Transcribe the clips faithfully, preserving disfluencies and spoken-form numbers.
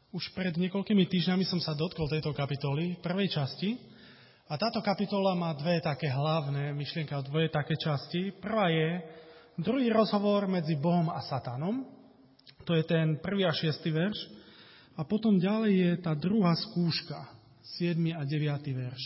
Už pred niekoľkými týždňami som sa dotkol tejto kapitoly, prvej časti. A táto kapitola má dve také hlavné myšlienky, dve také časti. Prvá je druhý rozhovor medzi Bohom a Satanom. To je ten prvý a šiestý verš. A potom ďalej je tá druhá skúška, siedmy a deviaty verš.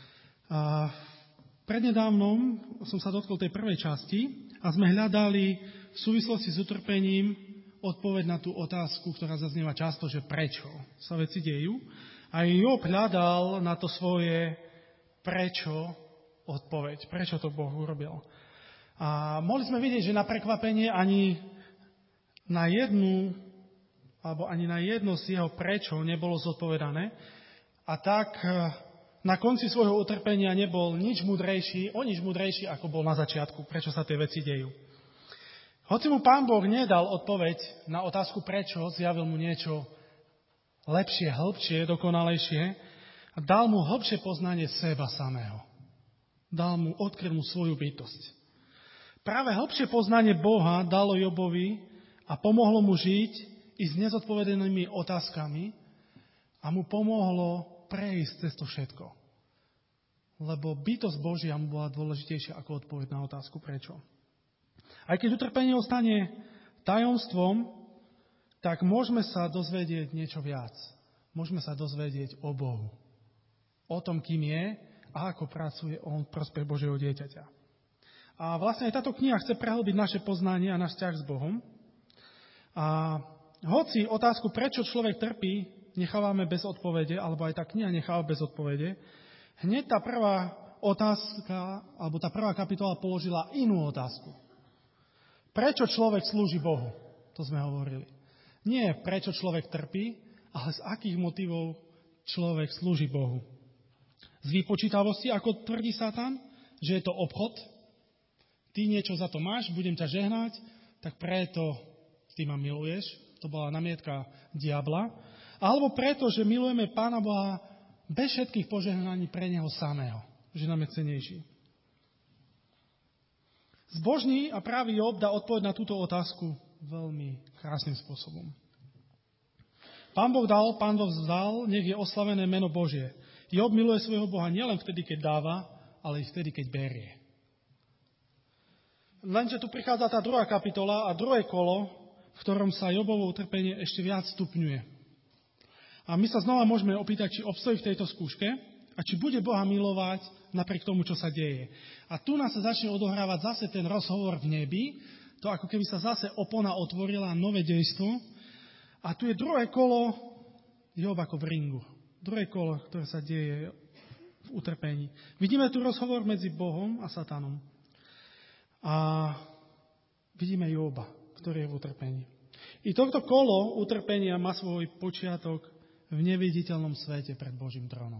A prednedávnom som sa dotkol tej prvej časti a sme hľadali v súvislosti s utrpením odpoveď na tú otázku, ktorá zaznieva často, že prečo sa veci dejú. A Job hľadal na to svoje prečo odpoveď, prečo to Boh urobil. A mohli sme vidieť, že na prekvapenie ani na jednu, alebo ani na jedno z jeho prečo nebolo zodpovedané. A tak na konci svojho utrpenia nebol nič múdrejší, o nič múdrejší, ako bol na začiatku, prečo sa tie veci dejú. Hoci mu Pán Boh nedal odpoveď na otázku prečo, zjavil mu niečo lepšie, hĺbšie, dokonalejšie a dal mu hĺbšie poznanie seba samého. Dal mu, odkryl mu svoju bytosť. Práve hĺbšie poznanie Boha dalo Jobovi a pomohlo mu žiť i s nezodpovedanými otázkami a mu pomohlo prejsť cez to všetko. Lebo bytosť Božia mu bola dôležitejšia ako odpoveď na otázku prečo. Aj keď utrpenie ostane tajomstvom, tak môžeme sa dozvedieť niečo viac. Môžeme sa dozvedieť o Bohu. O tom, kým je a ako pracuje on v prospech Božieho dieťaťa. A vlastne aj táto kniha chce prehlbiť naše poznanie a náš vzťah s Bohom. A hoci otázku, prečo človek trpí, nechávame bez odpovede, alebo aj tá kniha necháva bez odpovede, hneď tá prvá otázka, alebo tá prvá kapitola položila inú otázku. Prečo človek slúži Bohu? To sme hovorili. Nie prečo človek trpí, ale z akých motivov človek slúži Bohu. Z výpočítavosti, ako tvrdí Satan, že je to obchod. Ty niečo za to máš, budem ťa žehnať, tak preto ty ma miluješ. To bola namietka diabla. Alebo preto, že milujeme Pána Boha bez všetkých požehnaní pre Neho samého. Že nám je cenejší. Zbožný a pravý Job dá odpoveď na túto otázku veľmi krásnym spôsobom. Pán Boh dal, Pán Boh vzdal, nech je oslavené meno Božie. Job miluje svojho Boha nielen vtedy, keď dáva, ale i vtedy, keď berie. Lenže tu prichádza tá druhá kapitola a druhé kolo, v ktorom sa Jobovo utrpenie ešte viac stupňuje. A my sa znova môžeme opýtať, či obstojí v tejto skúške a či bude Boha milovať napriek tomu, čo sa deje. A tu nás sa začne odohrávať zase ten rozhovor v nebi, to ako keby sa zase opona otvorila, nové dejstvo. A tu je druhé kolo Job ako v ringu. Druhé kolo, ktoré sa deje v utrpení. Vidíme tu rozhovor medzi Bohom a Satanom. A vidíme Joba, ktorý je v utrpení. I tohto kolo utrpenia má svoj počiatok v neviditeľnom svete pred Božím trónom.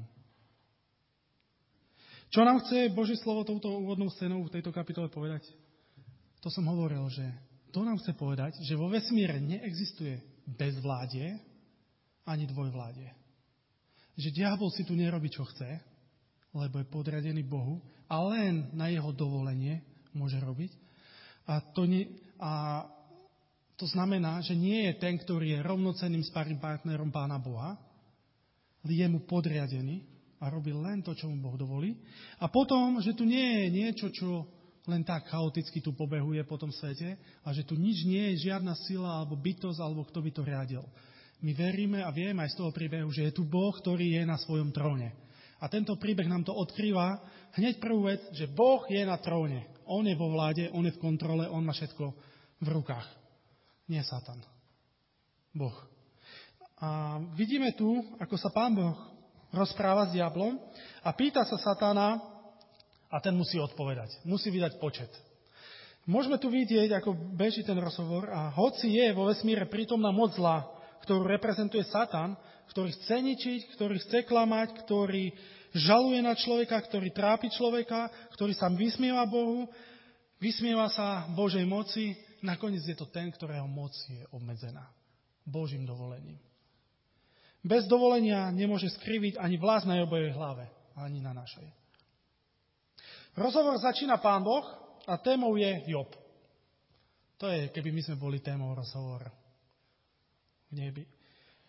Čo nám chce Božie slovo touto úvodnou scénou v tejto kapitole povedať? To som hovoril, že to nám chce povedať, že vo vesmíre neexistuje bezvládie ani dvojvládie. Že diabol si tu nerobí, čo chce, lebo je podriadený Bohu a len na jeho dovolenie môže robiť. A to, nie, a to znamená, že nie je ten, ktorý je rovnocenným sparring partnerom Pána Boha, je mu podriadený a robí len to, čo mu Boh dovolí. A potom, že tu nie je niečo, čo len tak chaoticky tu pobehuje po tom svete a že tu nič nie je, žiadna sila alebo bytosť, alebo kto by to riadil. My veríme a vieme aj z toho príbehu, že je tu Boh, ktorý je na svojom tróne. A tento príbeh nám to odkrýva hneď prvú vec, že Boh je na tróne. On je vo vláde, on je v kontrole, on má všetko v rukách. Nie Satan. Boh. A vidíme tu, ako sa Pán Boh rozpráva s diablom a pýta sa Satana a ten musí odpovedať. Musí vydať počet. Môžeme tu vidieť, ako beží ten rozhovor a hoci je vo vesmíre prítomná moc zla, ktorú reprezentuje Satan, ktorý chce ničiť, ktorý chce klamať, ktorý žaluje na človeka, ktorý trápi človeka, ktorý sa vysmieva Bohu, vysmieva sa Božej moci, nakoniec je to ten, ktorého moc je obmedzená. Božím dovolením. Bez dovolenia nemôže skriviť ani vlas na Jobovej hlave, ani na našej. Rozhovor začína Pán Boh a témou je Job. To je, keby my sme boli témou rozhovoru v nebi.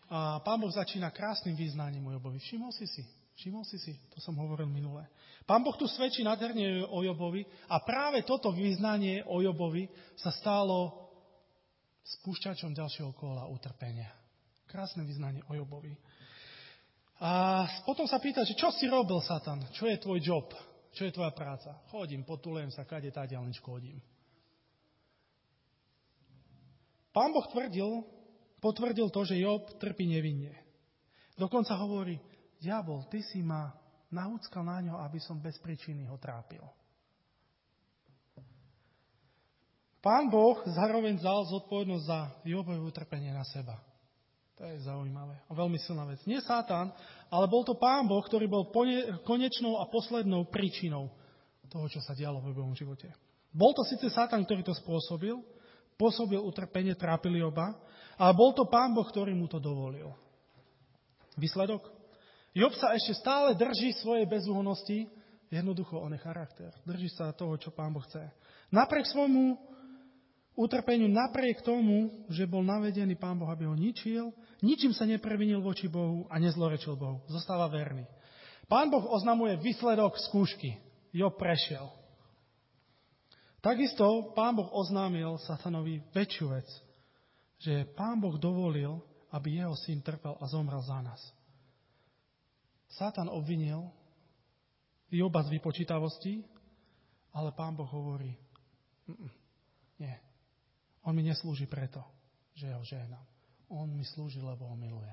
A Pán Boh začína krásnym význaním o Jobovi. Všimol si si? Všimol si si? To som hovoril minule. Pán Boh tu svedčí nádherne o Jobovi a práve toto význanie o Jobovi sa stalo spúšťačom ďalšieho kola utrpenia. Krásne význanie o Jobovi. A potom sa pýta, že čo si robil, Satan? Čo je tvoj job? Čo je tvoja práca? Chodím, potulujem sa, kade tá ďalničko hodím. Pán Boh tvrdil, potvrdil to, že Job trpí nevinne. Dokonca hovorí, diabol, ty si ma nahúckal na ňo, aby som bez príčiny ho trápil. Pán Boh zároveň vzal zodpovednosť za Jobové utrpenie na seba. To je zaujímavé a veľmi silná vec. Nie Satan, ale bol to Pán Boh, ktorý bol konečnou a poslednou príčinou toho, čo sa dialo v Jobovom živote. Bol to síce Satan, ktorý to spôsobil, pôsobil utrpenie, trápil Joba, ale bol to Pán Boh, ktorý mu to dovolil. Výsledok? Job sa ešte stále drží svojej bezúhonnosti, jednoducho on je charakter. Drží sa toho, čo Pán Boh chce. Napriek svojmu utrpeniu, napriek tomu, že bol navedený Pán Boh, aby ho ničil, ničím sa neprevinil voči Bohu a nezlorečil Bohu. Zostáva verný. Pán Boh oznamuje výsledok skúšky. Job prešiel. Takisto Pán Boh oznámil Satanovi väčšiu vec, že Pán Boh dovolil, aby jeho syn trpel a zomrel za nás. Satan obvinil Joba z vypočítavosti, ale Pán Boh hovorí, nie, on mi neslúži preto, že ho žehnám. On mi slúži, lebo ho milujem.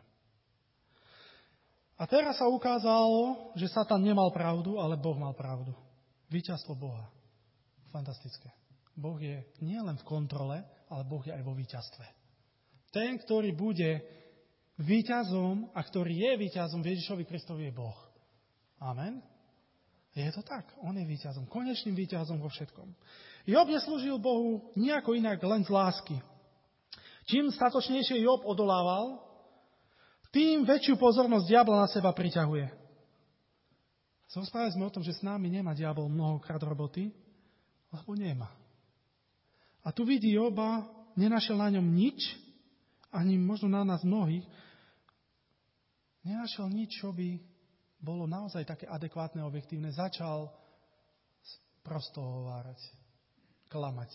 A teraz sa ukázalo, že Satan nemal pravdu, ale Boh mal pravdu. Víťazstvo Boha. Fantastické. Boh je nielen v kontrole, ale Boh je aj vo víťazstve. Ten, ktorý bude víťazom a ktorý je víťazom Ježišovi Kristovi, je Boh. Amen? Je to tak. On je víťazom. Konečným víťazom vo všetkom. Job neslúžil Bohu nejako inak, len z lásky. Čím statočnejšie Job odolával, tým väčšiu pozornosť diabla na seba priťahuje. Rozprávali sme o tom, že s nami nemá diabol mnohokrát roboty, lebo nemá. A tu vidí Joba, nenašiel na ňom nič, ani možno na nás mnohých, nenašiel nič, čo by bolo naozaj také adekvátne, objektívne. Začal prosto hovárať, klamať.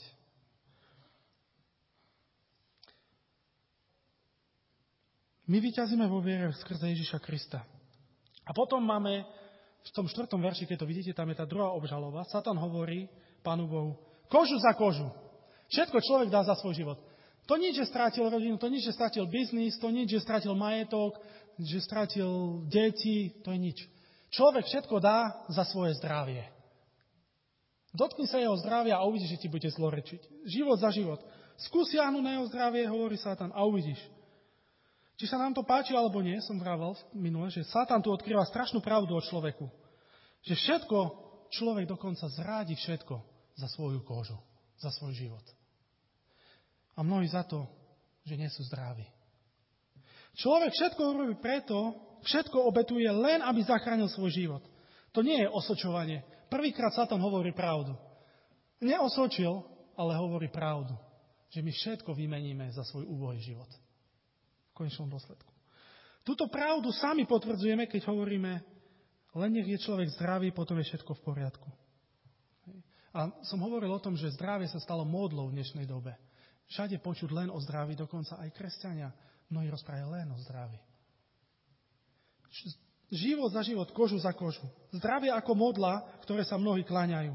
My vyťazíme vo viere skrze Ježiša Krista. A potom máme v tom štvrtom verši, keď to vidíte, tam je tá druhá obžaloba. Satan hovorí Pánu Bohu, kožu za kožu. Všetko človek dá za svoj život. To nič, že strátil rodinu, to nič, že strátil biznis, to nič, že strátil majetok, že strátil deti, to je nič. Človek všetko dá za svoje zdravie. Dotkni sa jeho zdravia a uvidíš, že ti bude zlorečiť. Život za život. Skús siahnuť na jeho zdravie, hovorí Satan, a uvidíš. Či sa nám to páči alebo nie, som vravel minule, že Satan tu odkrýva strašnú pravdu o človeku. Že všetko, človek dokonca zrádi všetko za svoju kožu, za svoj život. A mnohí za to, že nie sú zdraví. Človek všetko robí preto, všetko obetuje len, aby zachránil svoj život. To nie je osočovanie. Prvýkrát Satan hovorí pravdu. Neosočil, ale hovorí pravdu. Že my všetko vymeníme za svoj úbohý život. V konečnom dôsledku. Túto pravdu sami potvrdzujeme, keď hovoríme, len nech je človek zdravý, potom je všetko v poriadku. A som hovoril o tom, že zdravie sa stalo módlou v dnešnej dobe. Všade počuť len o zdraví, dokonca aj kresťania. Mnohí rozprávajú len o zdraví. Život za život, kožu za kožu. Zdravie ako modla, ktoré sa mnohí kláňajú.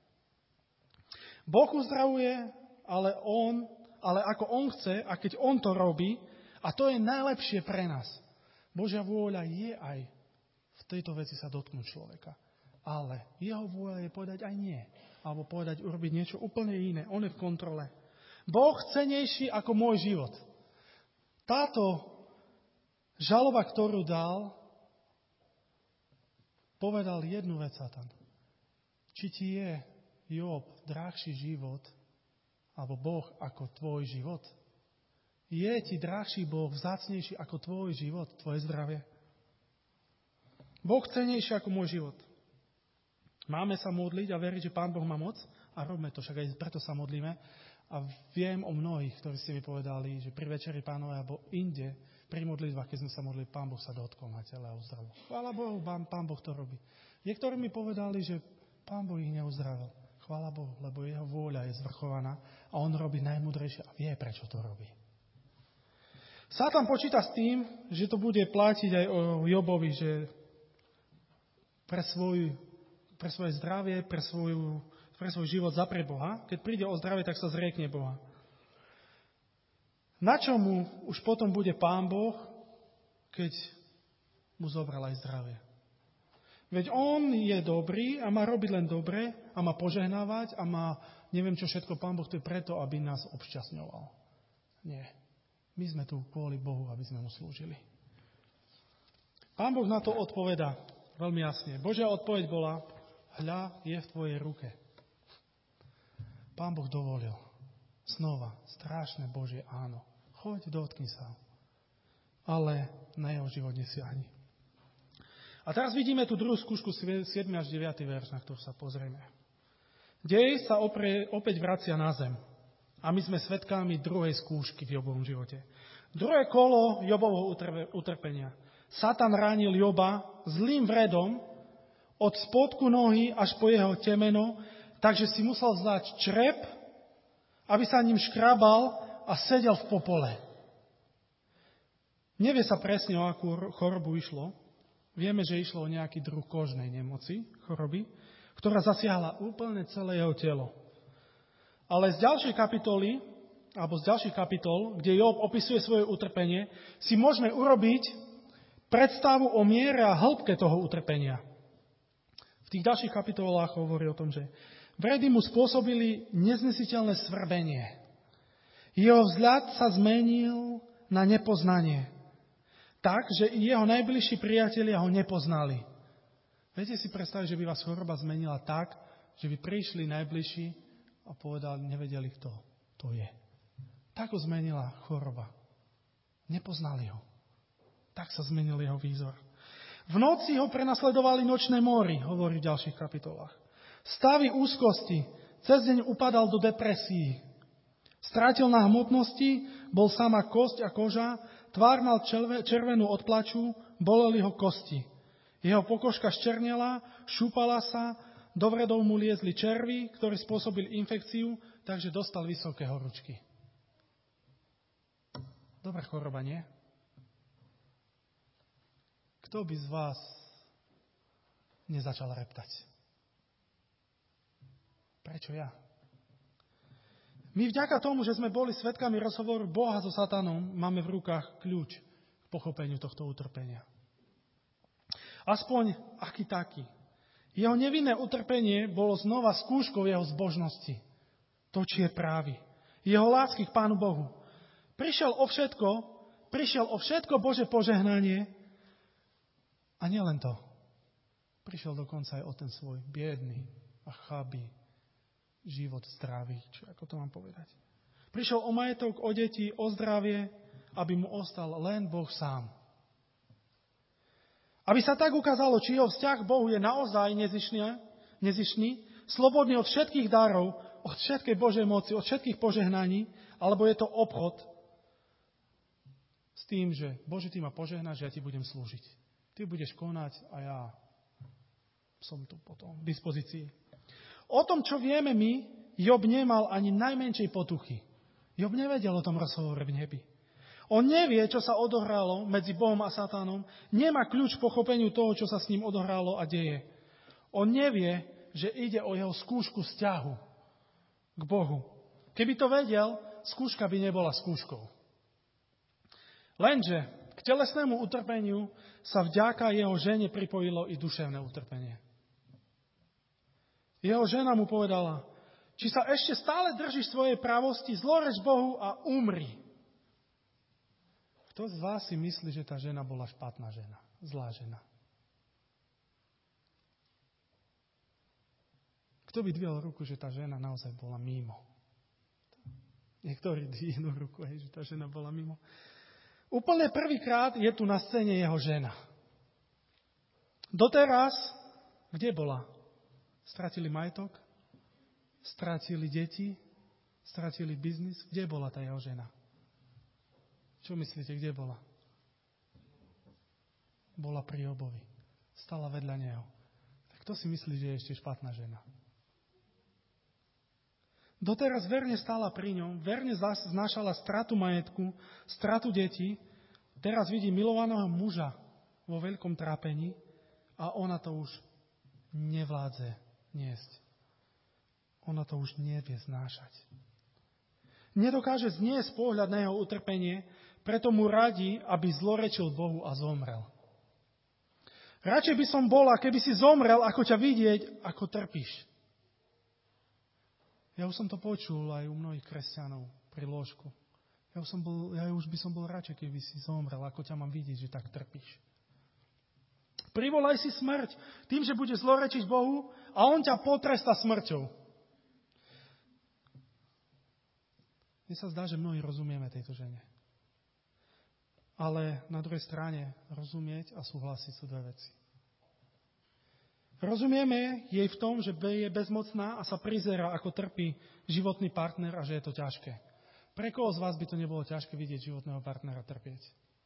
Boh uzdravuje, ale on, ale ako on chce, a keď on to robí, a to je najlepšie pre nás. Božia vôľa je aj v tejto veci sa dotknúť človeka. Ale jeho vôľa je povedať aj nie. Alebo povedať, urobiť niečo úplne iné. On je v kontrole. Boh cenejší ako môj život. Táto žaloba, ktorú dal, povedal jednu vec Satan. Či ti je, Job, drahší život, alebo Boh ako tvoj život? Je ti drahší Boh vzácnejší ako tvoj život, tvoje zdravie? Boh cenejší ako môj život. Máme sa modliť a veriť, že Pán Boh má moc a robme to, však aj preto sa modlíme. A viem o mnohých, ktorí ste mi povedali, že pri Večeri Pánovej alebo inde pri modlitbách, keď sme sa modlili, Pán Boh sa dotkol na tele a uzdravil. Chvála Bohu, pán, pán Boh to robí. Niektorí mi povedali, že Pán Boh ich neuzdravil. Chvála Bohu, lebo jeho vôľa je zvrchovaná a on robí najmudrejšie a vie, prečo to robí. Satan počíta s tým, že to bude platiť aj o Jobovi, že pre, svoj, pre svoje zdravie, pre, svoju, pre svoj život zaprie Boha. Keď príde o zdravie, tak sa zriekne Boha. Na čo mu už potom bude Pán Boh, keď mu zobral aj zdravie? Veď on je dobrý a má robiť len dobre a má požehnávať a má neviem čo všetko. Pán Boh to je preto, aby nás obšťastňoval. Nie. My sme tu kvôli Bohu, aby sme mu slúžili. Pán Boh na to odpovedá veľmi jasne. Božia odpoveď bola, hľa, je v tvojej ruke. Pán Boh dovolil. Znova, strašné Božie áno. Choď, dotkni sa. Ale na jeho život nesiahni. A teraz vidíme tú druhú skúšku, siedmy až deviaty verš, na ktorú sa pozrieme. Dej sa opre, opäť vracia na zem. A my sme svedkami druhej skúšky v Jobovom živote. Druhé kolo Jobovho utrpenia. Satan ránil Joba zlým vredom od spodku nohy až po jeho temeno, takže si musel zdať črep, aby sa ním škrabal a sedel v popole. Nevie sa presne, o akú chorobu išlo. Vieme, že išlo o nejaký druh kožnej nemoci, choroby, ktorá zasiahla úplne celé jeho telo. Ale z ďalšej kapitoly, alebo z ďalších kapitol, kde Job opisuje svoje utrpenie, si môžeme urobiť predstavu o miere a hĺbke toho utrpenia. V tých ďalších kapitolách hovorí o tom, že vredy mu spôsobili neznesiteľné svrbenie. Jeho vzhľad sa zmenil na nepoznanie. Tak, že i jeho najbližší priatelia ho nepoznali. Viete si predstaviť, že by vás choroba zmenila tak, že by prišli najbližší a povedali, nevedeli, kto to je. Tak ho zmenila choroba. Nepoznali ho. Tak sa zmenil jeho výzor. V noci ho prenasledovali nočné mory, hovorí v ďalších kapitolách. Stavy úzkosti, cez deň upadal do depresií. Strátil na hmotnosti, bol sama kosť a koža, tvár mal červenú od plaču, boleli ho kosti. Jeho pokožka ščernela, šúpala sa, do vredov mu liezli červy, ktorí spôsobili infekciu, takže dostal vysoké horúčky. Dobrá choroba, nie? Kto by z vás nezačal reptať? Prečo ja? My vďaka tomu, že sme boli svedkami rozhovoru Boha so Satanom, máme v rukách kľúč k pochopeniu tohto utrpenia. Aspoň aký taký. Jeho nevinné utrpenie bolo znova skúškou jeho zbožnosti. To, či je právy. Jeho lásky k Pánu Bohu. Prišiel o všetko, prišiel o všetko Božie požehnanie a nielen to. Prišiel dokonca aj o ten svoj biedný a chabý život zdravý, či ako to mám povedať. Prišiel o majetok, o deti, o zdravie, aby mu ostal len Boh sám. Aby sa tak ukázalo, či jeho vzťah k Bohu je naozaj nezišný, nezišný, slobodný od všetkých darov, od všetkej Božej moci, od všetkých požehnaní, alebo je to obchod s tým, že Bože, ty ma požehnáš, že ja ti budem slúžiť. Ty budeš konať a ja som tu potom v dispozícii. O tom, čo vieme my, Job nemal ani najmenšej potuchy. Job nevedel o tom rozhovore v nebi. On nevie, čo sa odohralo medzi Bohom a Satanom, nemá kľúč k pochopeniu toho, čo sa s ním odohralo a deje. On nevie, že ide o jeho skúšku vzťahu k Bohu. Keby to vedel, skúška by nebola skúškou. Lenže k telesnému utrpeniu sa vďaka jeho žene pripojilo i duševné utrpenie. Jeho žena mu povedala, či sa ešte stále držíš svojej pravosti, zloreč Bohu a umri. Kto z vás si myslí, že tá žena bola špatná žena, zlá žena? Kto by dvihol ruku, že tá žena naozaj bola mimo? Niektorí dvihnú ruku, hej, že tá žena bola mimo. Úplne prvýkrát je tu na scéne jeho žena. Doteraz, kde bola? Stratili majetok? Stratili deti? Stratili biznis? Kde bola tá jeho žena? Čo myslíte, kde bola? bola pri Jobovi. Stala vedľa neho. Tak kto si myslí, že je ešte špatná žena? Doteraz verne stála pri ňom, verne znášala stratu majetku, stratu detí. Teraz vidí milovaného muža vo veľkom trápení a ona to už nevládze niesť. Ona to už nevie znášať. Nedokáže zniesť pohľad na jeho utrpenie, preto mu radí, aby zlorečil Bohu a zomrel. Radšej by som bola, keby si zomrel, ako ťa vidieť, ako trpíš. Ja už som to počul aj u mnohých kresťanov pri lôžku. Ja už, som bol, ja už by som bol radšej, keby si zomrel, ako ťa mám vidieť, že tak trpíš. Privolaj si smrť tým, že bude zlorečiť Bohu a on ťa potrestá smrťou. Mne sa zdá, že mnohí rozumieme tejto žene. Ale na druhej strane rozumieť a súhlasiť sú dve veci. Rozumieme jej v tom, že je bezmocná a sa prizerá, ako trpí životný partner a že je to ťažké. Pre koho z vás by to nebolo ťažké vidieť životného partnera trpieť?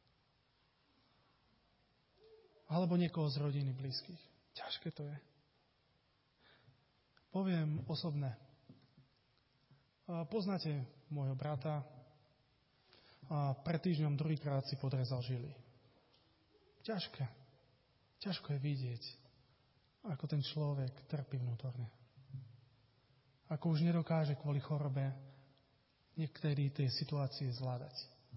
Alebo niekoho z rodiny blízkych. Ťažké to je. Poviem osobné. Poznáte môjho brata a pred týždňom druhýkrát si podrezal žily. Ťažké. Ťažko je vidieť, ako ten človek trpí vnútorne. Ako už nedokáže kvôli chorobe niektoré tie situácie zvládať.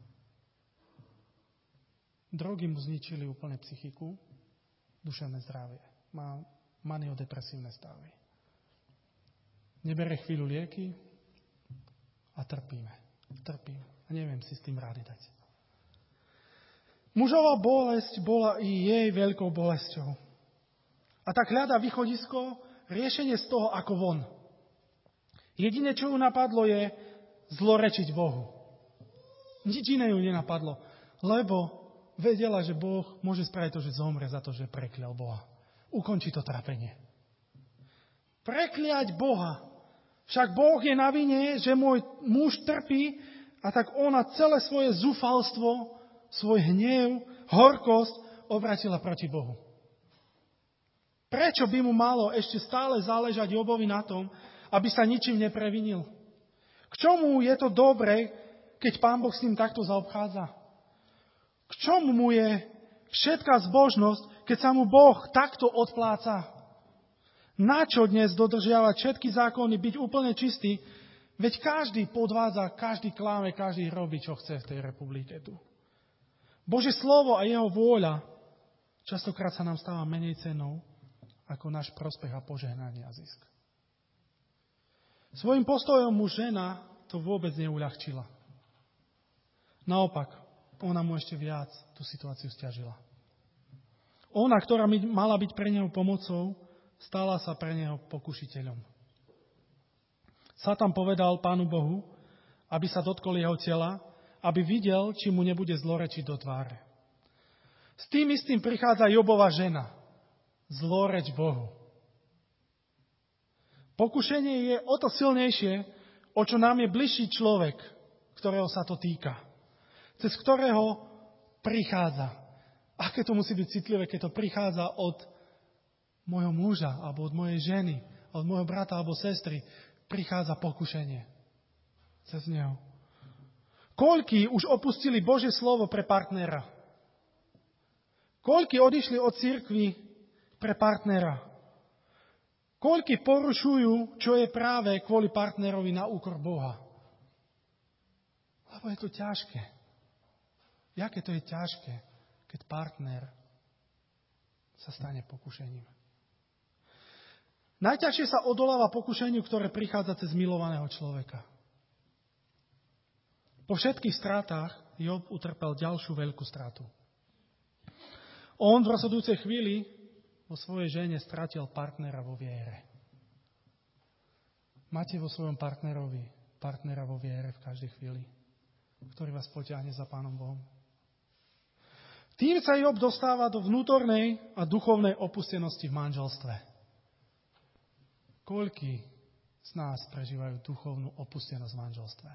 Drogy mu zničili úplne psychiku, duševné zdravie. Má maniodepresívne stavy. Nebere chvíľu lieky a trpíme. Trpím. A neviem si s tým rády dať. Mužová bolesť bola i jej veľkou bolesťou. A tak hľadá východisko, riešenie z toho ako von. Jediné, čo ju napadlo, je zlorečiť Bohu. Nič iné ju nenapadlo, lebo vedela, že Boh môže spraviť to, že zomre za to, že preklial Boha. Ukončí to trápenie. Prekliať Boha. Však Boh je na vine, že môj muž trpí a tak ona celé svoje zúfalstvo, svoj hnev, horkosť obratila proti Bohu. Prečo by mu malo ešte stále záležať Jobovi na tom, aby sa ničím neprevinil? K čomu je to dobre, keď Pán Boh s ním takto zaobchádza? K čomu mu je všetká zbožnosť, keď sa mu Boh takto odpláca? Na čo dnes dodržiavať všetky zákony, byť úplne čistý? Veď každý podvádza, každý kláme, každý robí, čo chce v tej republike tu. Božie slovo a jeho vôľa častokrát sa nám stáva menej cenou ako náš prospech a požehnanie a zisk. Svojím postojom mu žena to vôbec neuľahčila. Naopak, ona mu ešte viac tú situáciu stiažila. Ona, ktorá mala byť pre neho pomocou, stala sa pre neho pokušiteľom. Satan povedal Pánu Bohu, aby sa dotkol jeho tela, aby videl, či mu nebude zlorečiť do tváre. S tým istým prichádza Jobova žena. Zloreč Bohu. Pokušenie je o to silnejšie, o čo nám je bližší človek, ktorého sa to týka. Cez ktorého prichádza. Aké to musí byť citlivé, keď to prichádza od môjho muža, alebo od mojej ženy, od môjho brata alebo sestry. Prichádza pokušenie. Cez neho. Koľkí už opustili Božie slovo pre partnera? Koľkí odišli od cirkvi pre partnera? Koľkí porušujú, čo je práve kvôli partnerovi na úkor Boha? Lebo je to ťažké. Jaké to je ťažké, keď partner sa stane pokušením. Najťažšie sa odoláva pokušeniu, ktoré prichádza cez milovaného človeka. Po všetkých stratách Job utrpel ďalšiu veľkú stratu. On v rozhodujúcej chvíli vo svojej žene stratil partnera vo viere. Máte vo svojom partnerovi partnera vo viere v každej chvíli, ktorý vás potiahne za Pánom Bohom. Tým sa Job dostáva do vnútornej a duchovnej opustenosti v manželstve. Koľkí z nás prežívajú duchovnú opustenosť v manželstve?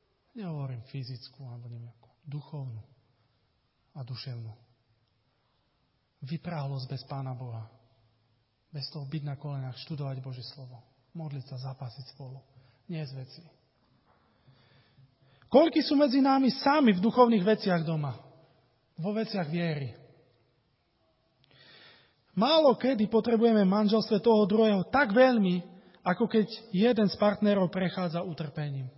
Nehovorím fyzickú, alebo neviem, duchovnú a duševnú. vypráhlosť bez Pána Boha. Bez toho byť na kolenách, študovať Božie slovo. Modliť sa, zápasiť spolu. Nie z veci. Koľkí sú medzi nami sami v duchovných veciach doma? Vo veciach viery. Málo kedy potrebujeme v manželstve toho druhého tak veľmi, ako keď jeden z partnerov prechádza utrpením.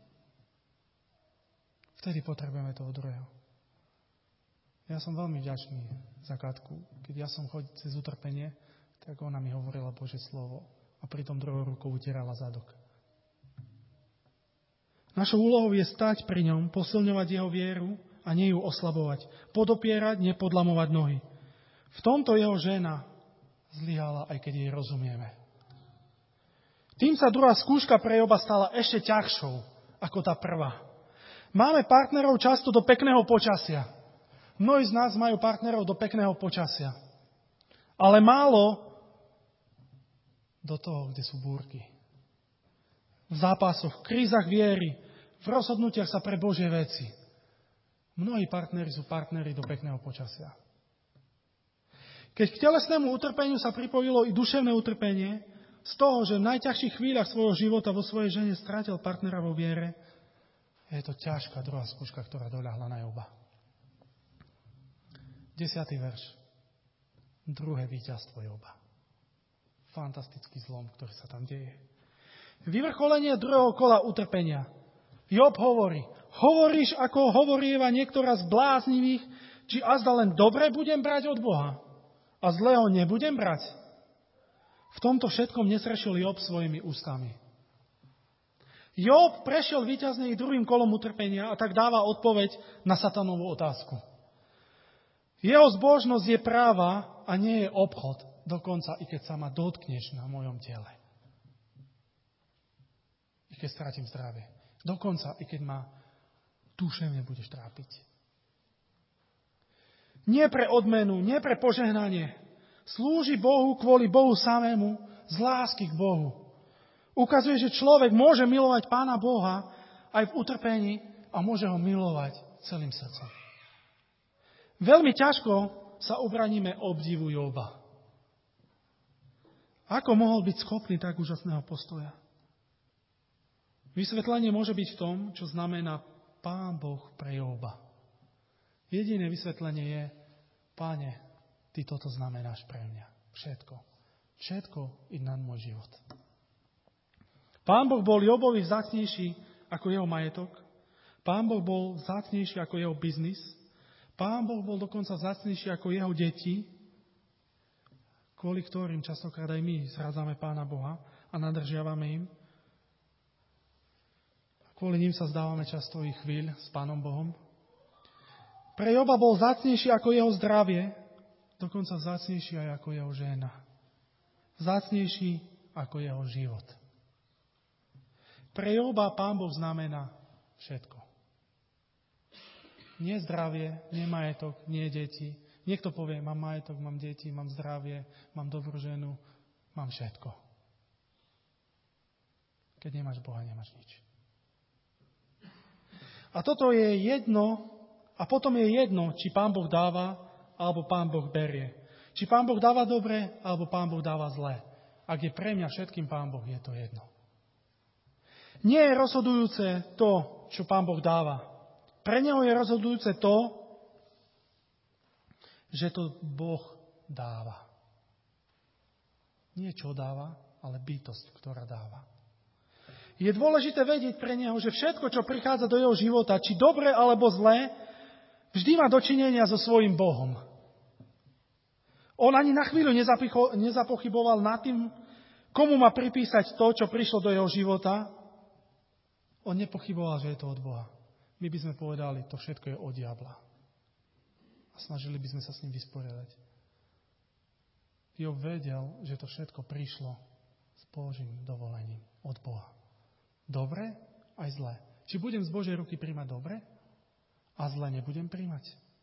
Vtedy potrebujeme toho druhého. Ja som veľmi vďačný za Katku. Keď ja som chodil cez utrpenie, tak ona mi hovorila Božie slovo a pritom druhou rukou utierala zadok. Našou úlohou je stať pri ňom, posilňovať jeho vieru a nie ju oslabovať. Podopierať, nepodlamovať nohy. V tomto jeho žena zlyhala, aj keď jej rozumieme. Tým sa druhá skúška pre Joba stala ešte ťažšou ako tá prvá. Máme partnerov často do pekného počasia. Mnohí z nás majú partnerov do pekného počasia. Ale málo do toho, kde sú búrky. V zápasoch, v krízach viery, v rozhodnutiach sa pre Božie veci. Mnohí partneri sú partneri do pekného počasia. Keď k telesnému utrpeniu sa pripojilo i duševné utrpenie, z toho, že v najťažších chvíľach svojho života vo svojej žene stratil partnera vo viere, je to ťažká druhá skúška, ktorá doľahla na Joba. Desiatý verš. Druhé víťazstvo Joba. Fantastický zlom, ktorý sa tam deje. Vyvrcholenie druhého kola utrpenia. Job hovorí, hovoríš, ako hovorieva niektorá z bláznivých, či azda len dobre budem brať od Boha a zlého nebudem brať. V tomto všetkom nesrešil Job svojimi ústami. Job prešiel víťazne i druhým kolom utrpenia a tak dáva odpoveď na satanovú otázku. Jeho zbožnosť je práva a nie je obchod, dokonca i keď sa ma dotkneš na mojom tele. I keď stratím zdravie. Dokonca i keď ma duševne budeš trápiť. Nie pre odmenu, nie pre požehnanie. Slúži Bohu kvôli Bohu samému, z lásky k Bohu. Ukazuje, že človek môže milovať Pána Boha aj v utrpení a môže ho milovať celým srdcom. Veľmi ťažko sa ubraníme obdivu Joba. Ako mohol byť schopný tak úžasného postoja? Vysvetlenie môže byť v tom, čo znamená Pán Boh pre Joba. Jediné vysvetlenie je, Páne, Ty toto znamenáš pre mňa. Všetko. Všetko i nad môj život. Pán Boh bol Jobovi vzácnejší ako jeho majetok. Pán Boh bol vzácnejší ako jeho biznis. Pán Boh bol dokonca vzácnejší ako jeho deti, kvôli ktorým častokrát aj my zrádzame Pána Boha a nadržiavame im. Kvôli ním sa zdávame často ich chvíľ s Pánom Bohom. Pre Joba bol vzácnejší ako jeho zdravie, dokonca vzácnejší aj ako jeho žena. Vzácnejší ako jeho život. Pre Joba Pán Boh znamená všetko. Nie zdravie, nie majetok, nie deti. Niekto povie, mám majetok, mám deti, mám zdravie, mám dobrú ženu, mám všetko. Keď nemáš Boha, nemáš nič. A toto je jedno, a potom je jedno, či Pán Boh dáva, alebo Pán Boh berie. Či Pán Boh dáva dobre, alebo Pán Boh dáva zlé. Ak je pre mňa všetkým Pán Boh, je to jedno. Nie je rozhodujúce to, čo Pán Boh dáva. Pre neho je rozhodujúce to, že to Boh dáva. Nie čo dáva, ale bytosť, ktorá dáva. Je dôležité vedieť pre neho, že všetko, čo prichádza do jeho života, či dobre alebo zlé, vždy má dočinenia so svojím Bohom. On ani na chvíľu nezapochyboval nad tým, komu má pripísať to, čo prišlo do jeho života. On nepochyboval, že je to od Boha. My by sme povedali, to všetko je od diabla. A snažili by sme sa s ním vysporiadať. Job vedel, že to všetko prišlo s Božím dovolením od Boha. Dobre aj zlé. Či budem z Božej ruky príjmať dobre a zlé nebudem príjmať?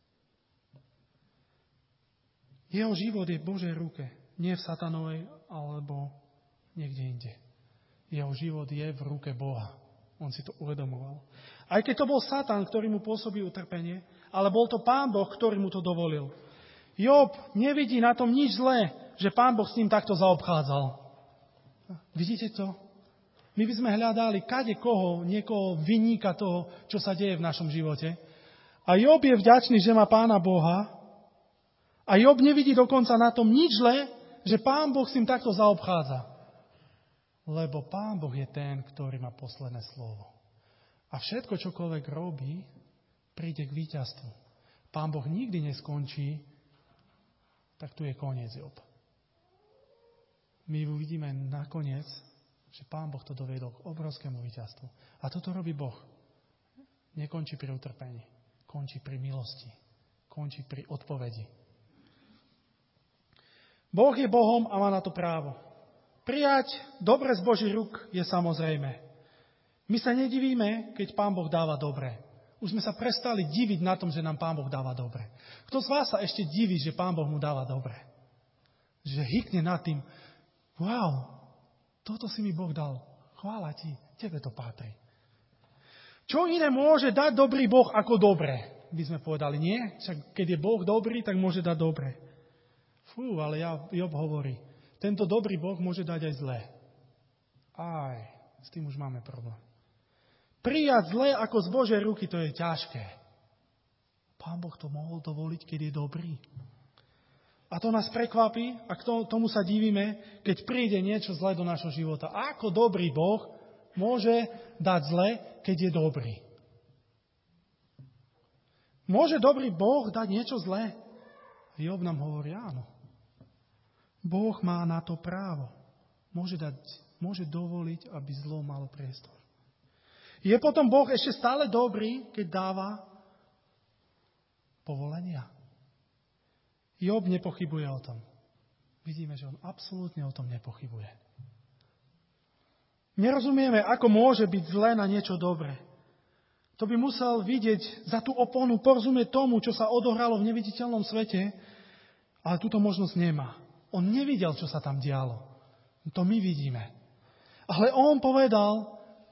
Jeho život je v Božej ruke, nie v satanovej alebo niekde inde. Jeho život je v ruke Boha. On si to uvedomoval. Aj keď to bol Satan, ktorý mu pôsobí utrpenie, ale bol to Pán Boh, ktorý mu to dovolil. Job nevidí na tom nič zlé, že Pán Boh s ním takto zaobchádzal. Vidíte to? My by sme hľadali kade koho, niekoho vinníka toho, čo sa deje v našom živote. A Job je vďačný, že má Pána Boha. A Job nevidí dokonca na tom nič zlé, že Pán Boh s ním takto zaobchádza. Lebo Pán Boh je ten, ktorý má posledné slovo. A všetko, čokoľvek robí, príde k víťazstvu. Pán Boh nikdy neskončí, tak tu je koniec Job. My uvidíme nakoniec, že Pán Boh to dovedol k obrovskému víťazstvu. A toto robí Boh. Nekončí pri utrpení. Končí pri milosti. Končí pri odpovedi. Boh je Bohom a má na to právo. Prijať dobre z Božích rúk je samozrejme. My sa nedivíme, keď Pán Boh dáva dobre. Už sme sa prestali diviť na tom, že nám Pán Boh dáva dobre. Kto z vás sa ešte diví, že Pán Boh mu dáva dobre? Že hykne nad tým, wow, toto si mi Boh dal. Chvála ti, tebe to patrí. Čo iné môže dať dobrý Boh ako dobre? By sme povedali, nie? Však keď je Boh dobrý, tak môže dať dobre. Fú, ale ja, Job hovorí, tento dobrý Boh môže dať aj zlé. Aj, s tým už máme problém. Prijať zlé ako z Božej ruky, to je ťažké. Pán Boh to mohol dovoliť, keď je dobrý. A to nás prekvapí a k tomu sa divíme, keď príde niečo zlé do našho života. A ako dobrý Boh môže dať zlé, keď je dobrý? Môže dobrý Boh dať niečo zlé? Job nám hovorí áno. Boh má na to právo. Môže, dať, môže dovoliť, aby zlo malo priestor. Je potom Boh ešte stále dobrý, keď dáva povolenia? Job nepochybuje o tom. Vidíme, že on absolútne o tom nepochybuje. Nerozumieme, ako môže byť zlé na niečo dobré. To by musel vidieť za tú oponu, porozumieť tomu, čo sa odohralo v neviditeľnom svete, ale túto možnosť nemá. On nevidel, čo sa tam dialo. To my vidíme. Ale on povedal,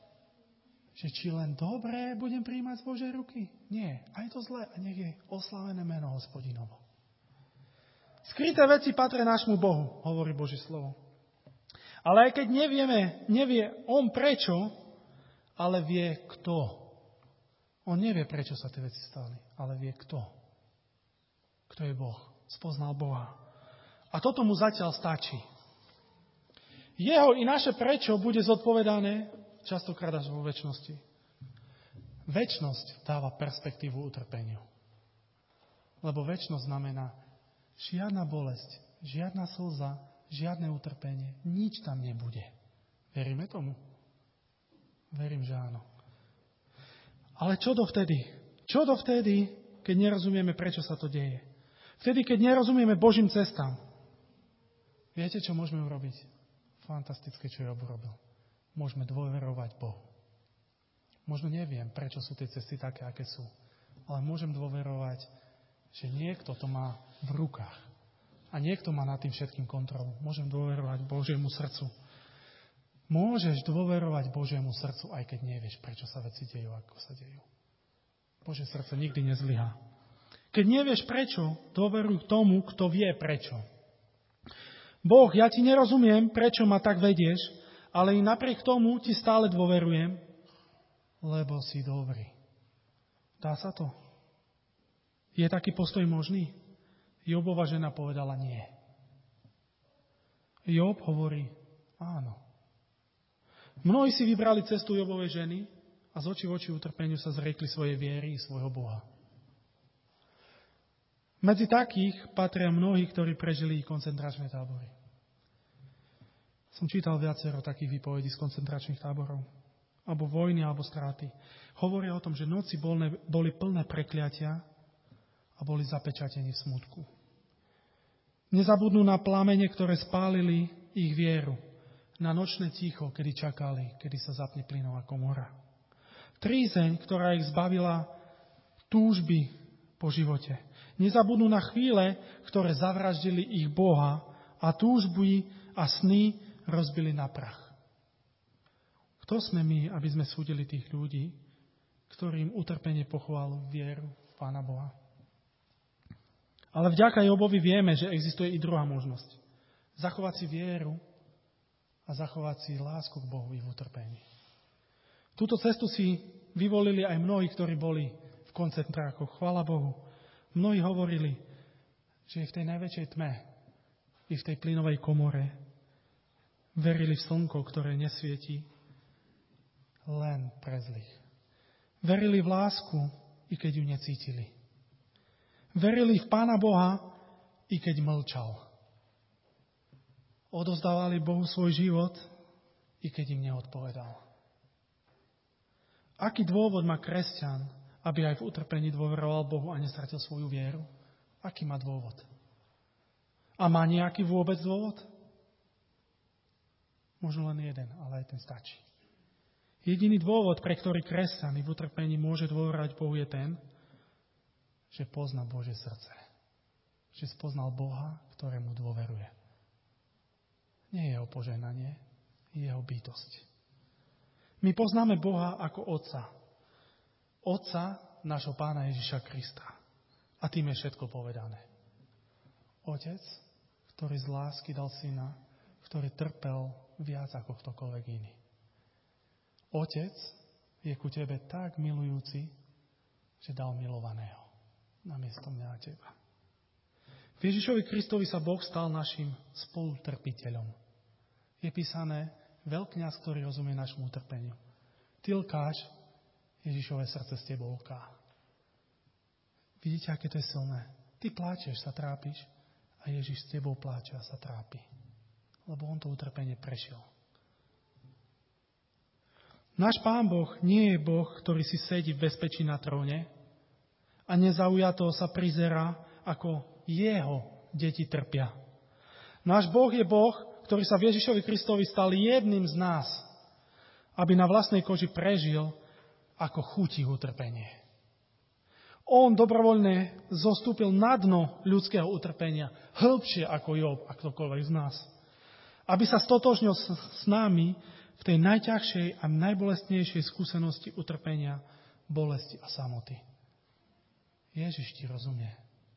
že či len dobré budem prijímať z Božej ruky? Nie, aj to zlé a nech je oslavené meno Hospodinovo. Skryté veci patria nášmu Bohu, hovorí Božie slovo. Ale aj keď nevieme, nevie on prečo, ale vie kto. On nevie, prečo sa tie veci stali, ale vie kto. Kto je Boh. Spoznal Boha. A toto mu zatiaľ stačí. Jeho i naše prečo bude zodpovedané častokrát až vo večnosti. Večnosť dáva perspektívu utrpeniu. Lebo večnosť znamená žiadna bolesť, žiadna slza, žiadne utrpenie. Nič tam nebude. Veríme tomu? Verím, že áno. Ale čo dovtedy? Čo dovtedy, keď nerozumieme, prečo sa to deje? Vtedy, keď nerozumieme Božím cestám. Viete, čo môžeme urobiť? Fantastické, čo Job urobil. Môžeme dôverovať Bohu. Možno neviem, prečo sú tie cesty také, aké sú. Ale môžem dôverovať, že niekto to má v rukách. A niekto má nad tým všetkým kontrolu. Môžem dôverovať Božiemu srdcu. Môžeš dôverovať Božiemu srdcu, aj keď nevieš, prečo sa veci dejú, ako sa dejú. Božie srdce nikdy nezlyhá. Keď nevieš prečo, dôveruj tomu, kto vie prečo. Boh, ja ti nerozumiem, prečo ma tak vedieš, ale i napriek tomu ti stále dôverujem, lebo si dobrý. Dá sa to? Je taký postoj možný? Jobova žena povedala nie. Job hovorí áno. Mnohí si vybrali cestu Jobovej ženy a z očí v oči utrpeniu sa zriekli svojej viery i svojho Boha. Medzi takých patria mnohí, ktorí prežili koncentračné tábory. Som čítal viacero takých výpovedí z koncentračných táborov. Alebo vojny, alebo straty. Hovoria o tom, že noci boli plné prekliatia a boli zapečatení v smútku. Nezabudnú na plamene, ktoré spálili ich vieru. Na nočné ticho, kedy čakali, kedy sa zapne plynová komora. Trízeň, ktorá ich zbavila túžby po živote. Nezabudnú na chvíle, ktoré zavraždili ich Boha a túžby a sny rozbili na prach. Kto sme my, aby sme súdili tých ľudí, ktorým utrpenie pochovalo vieru v Pána Boha? Ale vďaka Jobovi vieme, že existuje i druhá možnosť. Zachovať si vieru a zachovať si lásku k Bohu i v utrpení. Túto cestu si vyvolili aj mnohí, ktorí boli v koncentrákoch. Chvála Bohu. Mnohí hovorili, že v tej najväčšej tme i v tej plynovej komore verili v slnko, ktoré nesvieti len pre zlých. Verili v lásku, i keď ju necítili. Verili v Pána Boha, i keď mlčal. Odozdávali Bohu svoj život, i keď im neodpovedal. Aký dôvod má kresťan, aby aj v utrpení dôveroval Bohu a nestratil svoju vieru? Aký má dôvod? A má nejaký vôbec dôvod? Možno len jeden, ale aj ten stačí. Jediný dôvod, pre ktorý kresťan v utrpení môže dôverovať Bohu, je ten, že pozná Božie srdce. Že spoznal Boha, ktorému dôveruje. Nie jeho požehnanie, jeho bytosť. My poznáme Boha ako Otca. Otca nášho Pána Ježiša Krista. A tým je všetko povedané. Otec, ktorý z lásky dal syna, ktorý trpel viac ako ktokoľvek iný. Otec je ku tebe tak milujúci, že dal milovaného namiesto mňa a teba. V Ježišovi Kristovi sa Boh stal našim spolutrpiteľom. Je písané, veľkňaz, ktorý rozumie našmu utrpeniu. Ty lkáš, Ježišové srdce s tebou lká. Vidíte, aké to je silné? Ty pláčeš, sa trápiš a Ježiš s tebou pláče a sa trápi. Lebo on to utrpenie prešiel. Náš Pán Boh nie je Boh, ktorý si sedí v bezpečí na tróne a nezaujato sa prizerá, ako jeho deti trpia. Náš Boh je Boh, ktorý sa v Ježišovi Kristovi stal jedným z nás, aby na vlastnej koži prežil, ako chutí utrpenie. On dobrovoľne zostúpil na dno ľudského utrpenia, hĺbšie ako Job a ktokoľvek z nás. Aby sa stotožnil s, s nami v tej najťažšej a najbolestnejšej skúsenosti utrpenia, bolesti a samoty. Ježiš ti rozumie.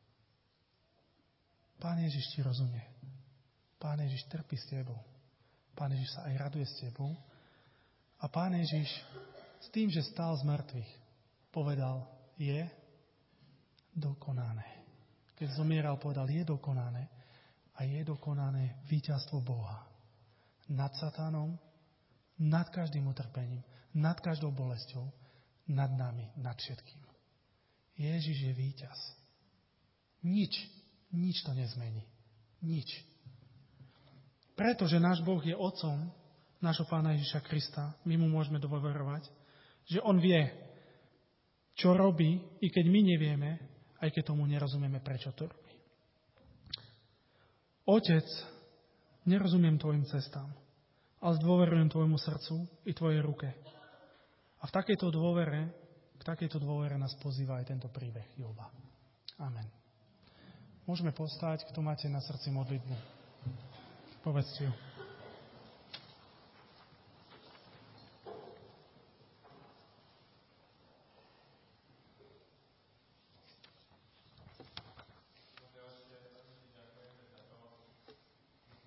Pán Ježiš ti rozumie. Pán Ježiš trpí s tebou. Pán Ježiš sa aj raduje s tebou. A Pán Ježiš s tým, že stál z mŕtvych, povedal, je dokonané. Keď zomieral, povedal, je dokonané. A je dokonané víťazstvo Boha nad satánom, nad každým utrpením, nad každou bolesťou, nad nami, nad všetkým. Ježiš je víťaz. Nič, nič to nezmení. Nič. Pretože náš Boh je otcom nášho Pána Ježiša Krista, my mu môžeme dôverovať, že on vie, čo robí, i keď my nevieme, aj keď tomu nerozumieme, prečo to robí. Otec, nerozumiem tvojim cestám, ale dôverujem tvojmu srdcu i tvojej ruke. A v takejto dôvere, k takejto dôvere nás pozýva aj tento príbeh Joba. Amen. Môžeme povstať, kto máte na srdci modlitbu. Povedzte ju.